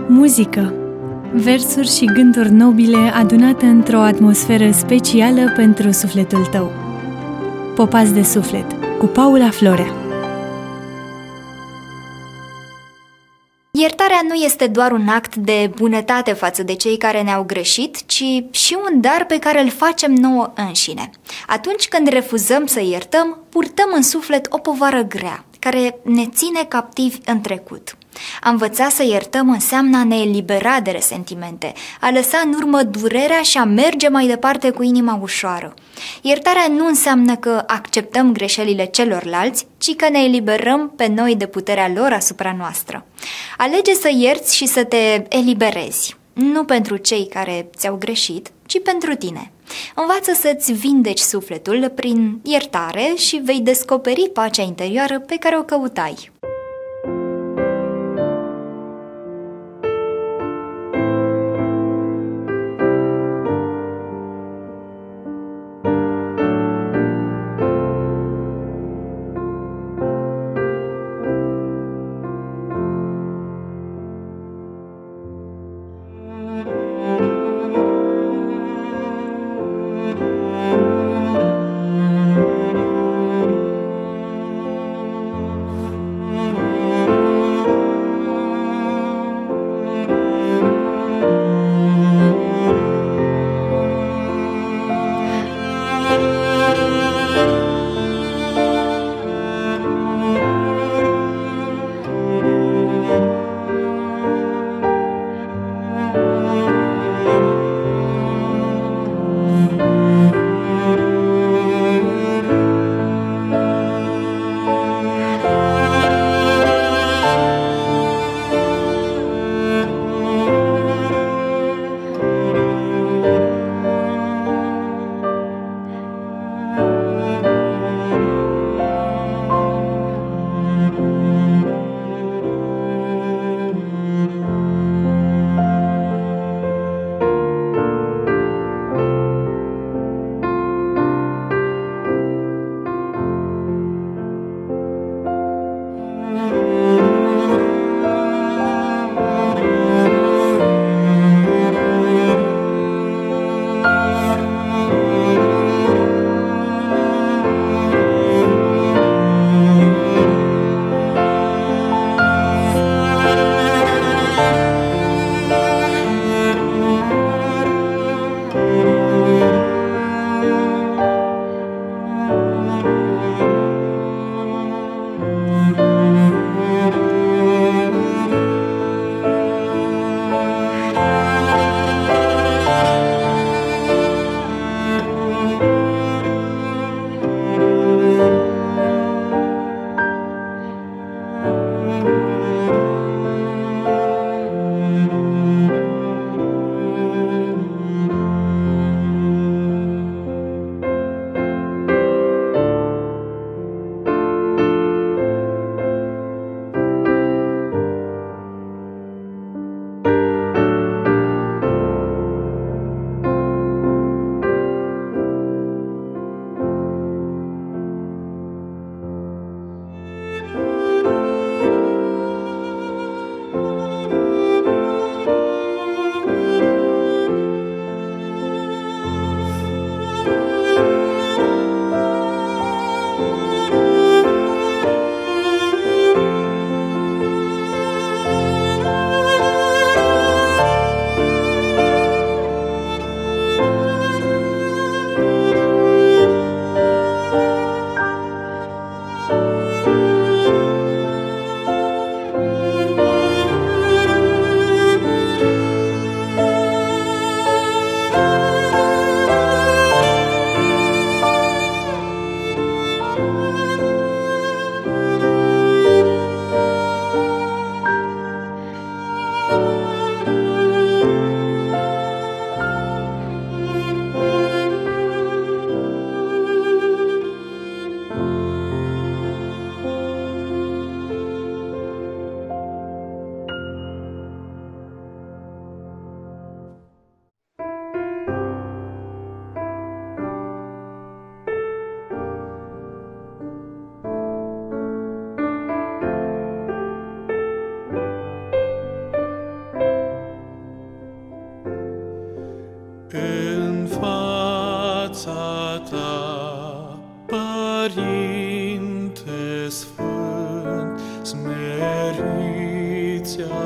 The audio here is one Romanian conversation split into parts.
Muzică, versuri și gânduri nobile adunate într-o atmosferă specială pentru sufletul tău. Popați de suflet, cu Paula Florea. Iertarea nu este doar un act de bunătate față de cei care ne-au greșit, ci și un dar pe care îl facem nouă înșine. Atunci când refuzăm să iertăm, purtăm în suflet o povară grea, care ne ține captivi în trecut. A învăța să iertăm înseamnă a ne elibera de resentimente, a lăsa în urmă durerea și a merge mai departe cu inima ușoară. Iertarea nu înseamnă că acceptăm greșelile celorlalți, ci că ne eliberăm pe noi de puterea lor asupra noastră. Alege să ierți și să te eliberezi, nu pentru cei care ți-au greșit, ci pentru tine. Învață să-ți vindeci sufletul prin iertare și vei descoperi pacea interioară pe care o căutai.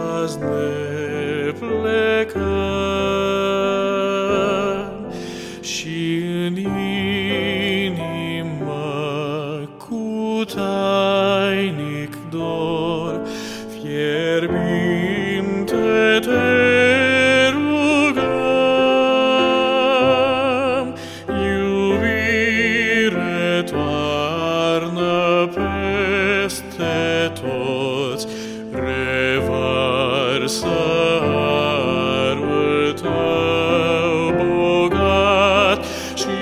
azi ne plecăm și în inimă cu tainic dor fierbinte te rugăm, iubire toarnă peste toți, revarsă harul tău bogat și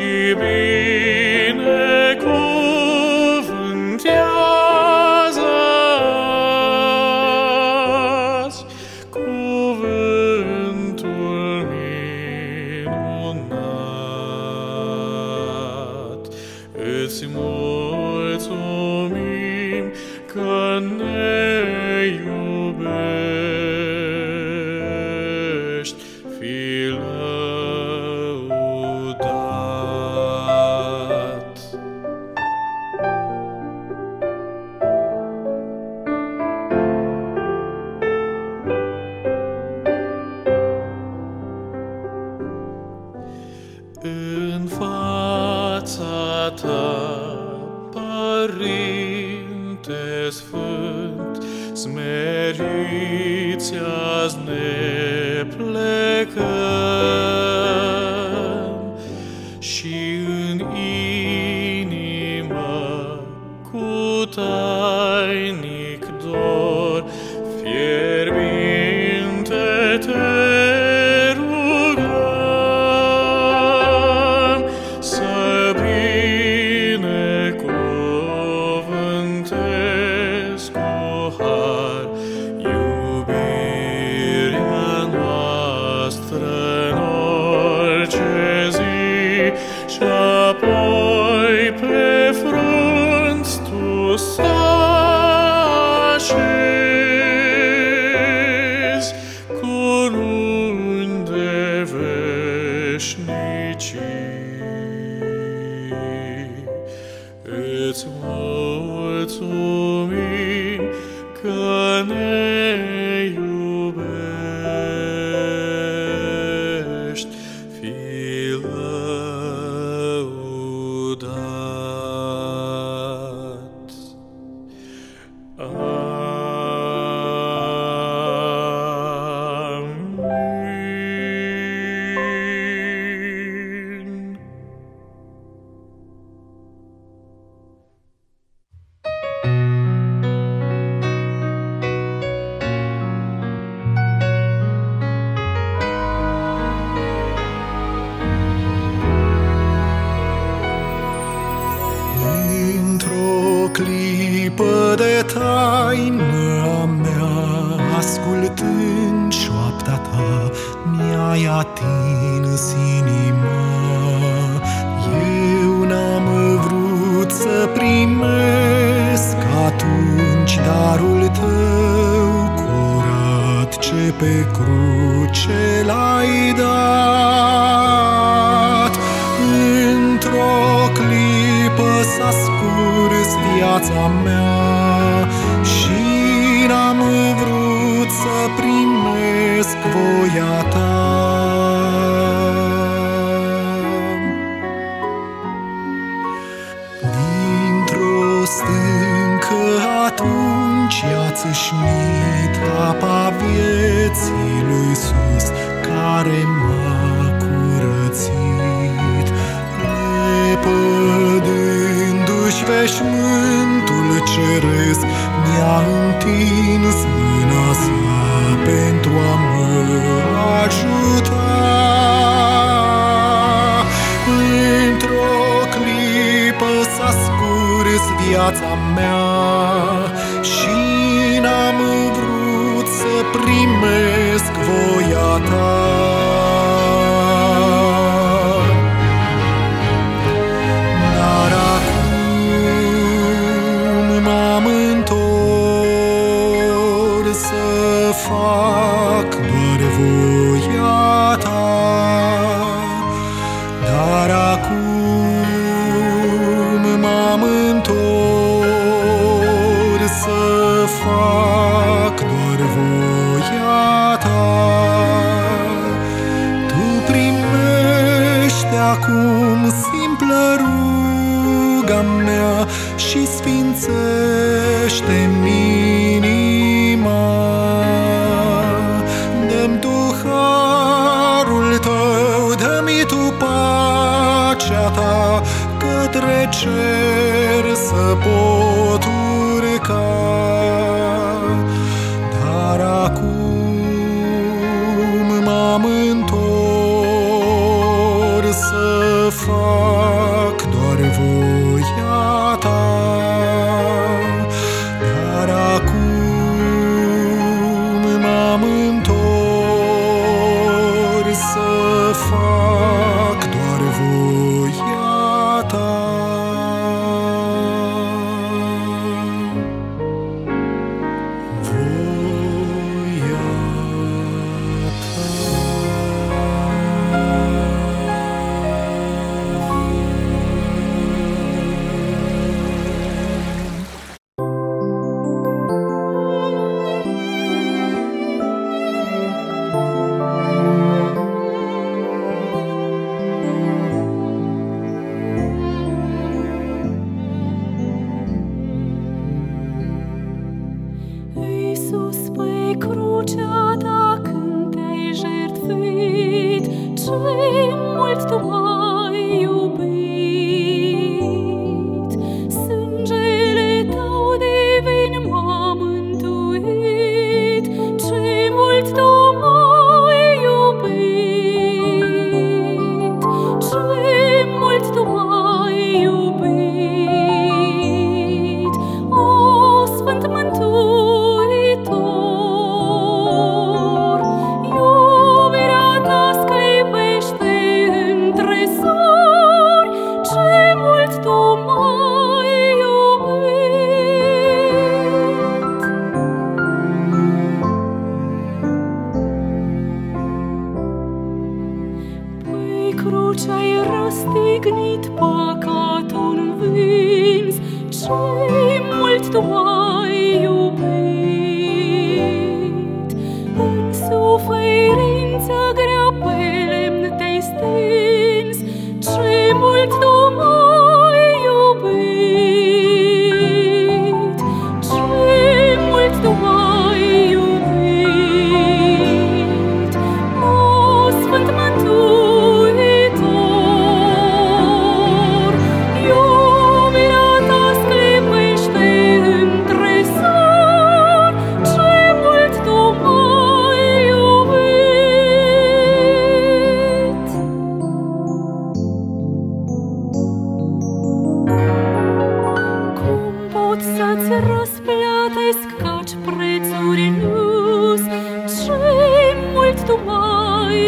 binecuvântează azi cuvântul minunat. Îți mulțumim că ne iubești, fii lăudat. În fața ta, Părinte Sfânt, smeriți azi ne plecăm și în inimă cu tainic dor fierbinte te rugăm, să binecuvântezi cu har iubirea noastră în orice zi și apoi pe frunți tu să așezi cununi de veșnicii. Îți mulțumim că ne iubești, fii lăudat. Amin. Într-o clipă de taină a mea, ascultând șoapta ta, mi-ai atins inima. Eu n-am vrut să primesc atunci darul tău curat ce pe cruce l-ai dat. Într-o clipă s-a scurs viața mea și n-am vrut să primesc voia ta. Dintr-o stâncă atunci i-a țâșnit apa vieții lui Iisus, care m-a curățit. Lepădându-și veșmântul ceresc, mi-a întins mâna sa pentru a mă ajuta. Într-o clipă s-a scurs viața mea și n-am vrut să primesc voia ta. Dar acum m-am întors să fac doar voia ta. Dar acum m-am întors să fac doar voia mult tu m-ai iubit, sângele tău divin m-a mântuit, ce mult tu m-ai iubit, ce mult tu m-ai iubit, o Sfânt Mântuitor, iubirea ta sclipește între sori, ce mult tu m-ai iubit. Pe cruce ai răstignit păcatul învins, ce mult tu m-ai iubit. În suferință grea pe lemn te-ai stins, ce mult tu m-ai iubit, ce mult tu m-ai iubit, o Sfânt Mântuitor, iubirea ta sclipește între sori, ce mult tu m-ai iubit. Cum pot să-ți răsplătesc căci prețuri nu-s, ce mult tu m-ai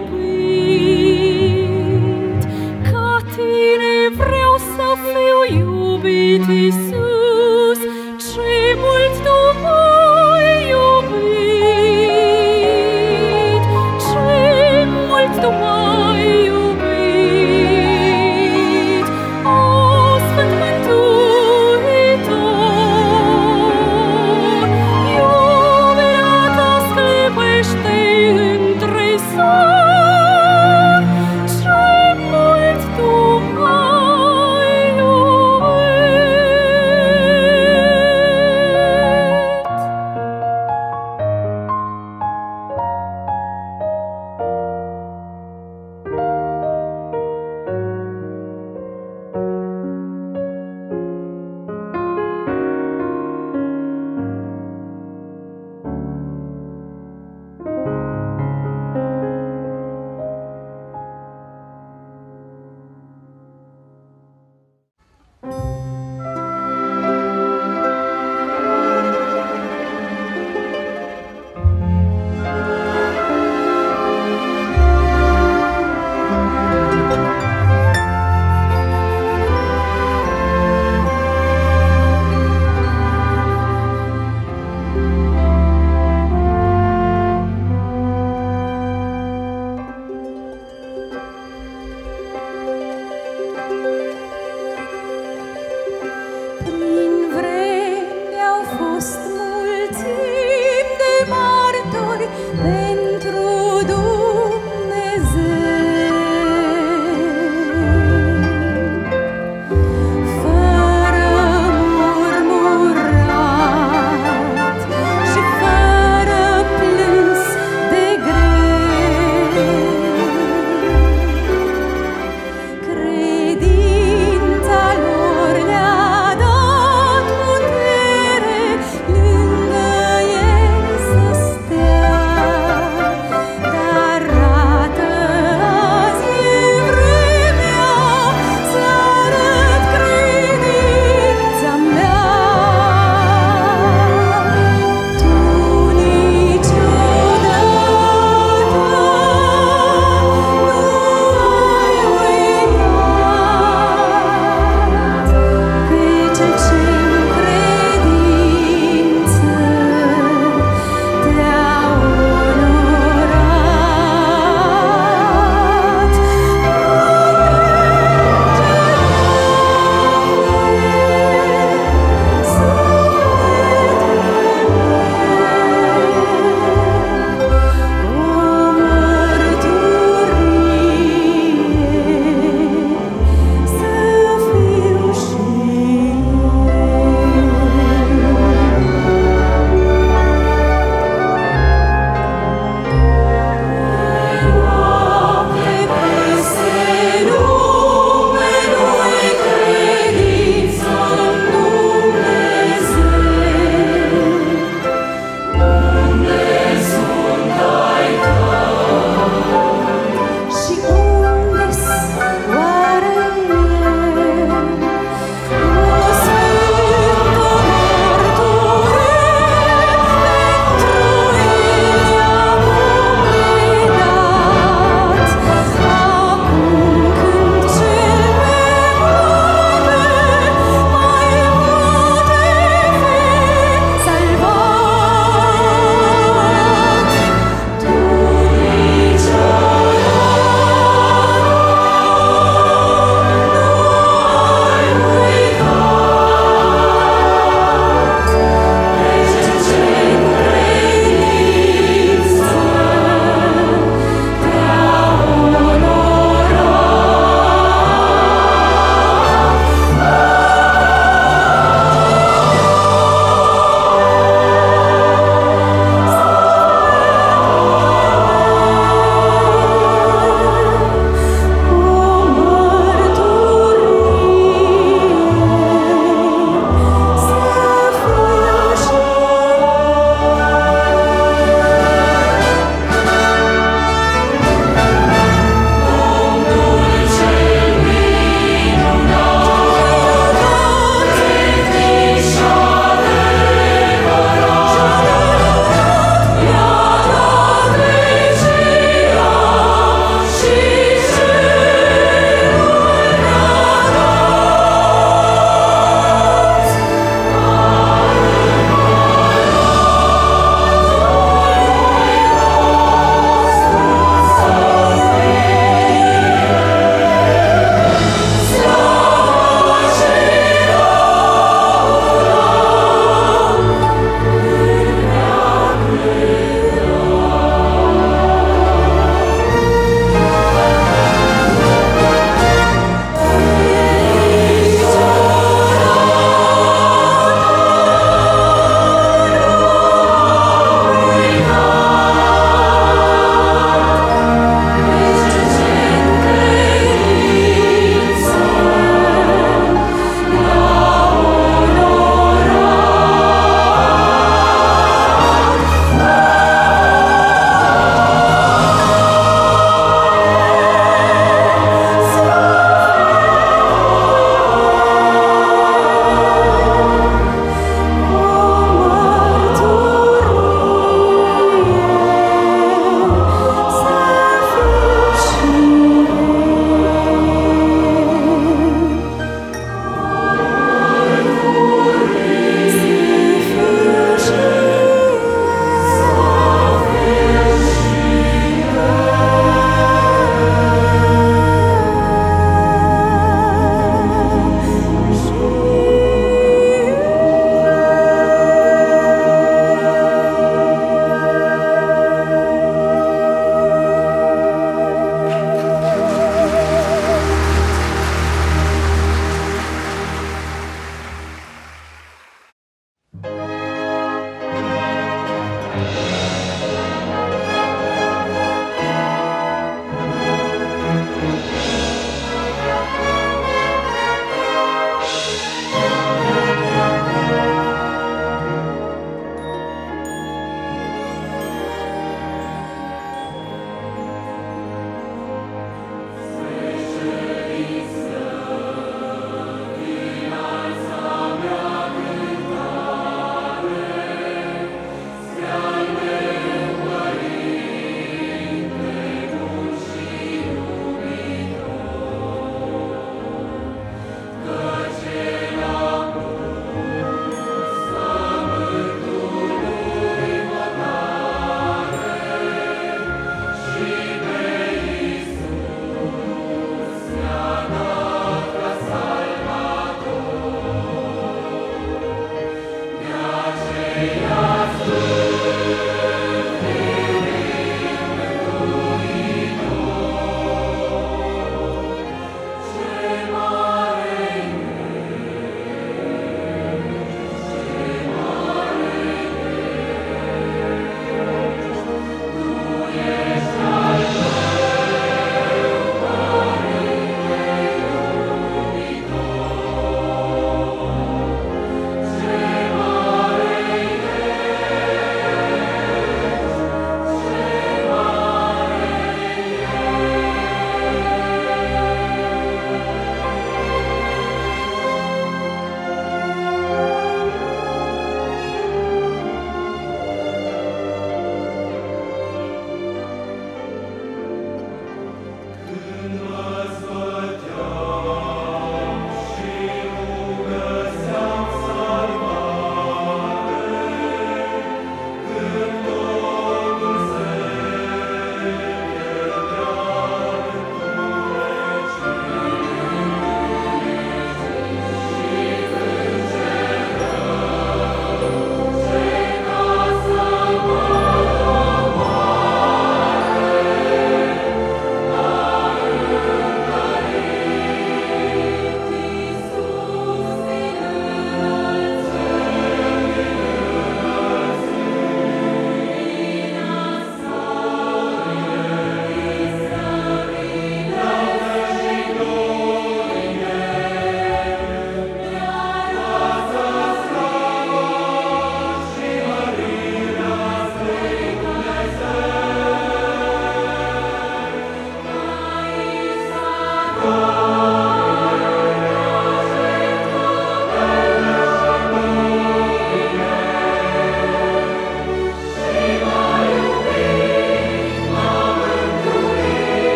iubit. Ca tine vreau să fiu iubit, Iisus, ce mult tu m-ai iubit, ce mult tu m-ai iubit, o Sfânt Mântuitor, iubirea ta sclipește între sori.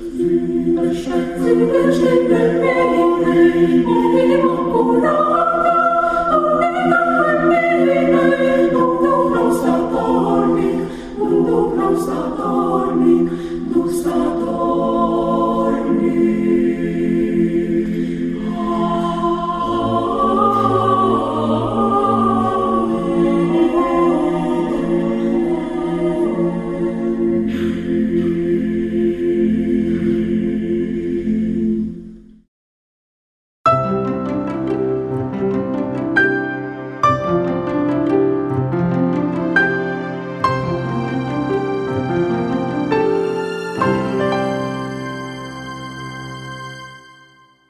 Stop.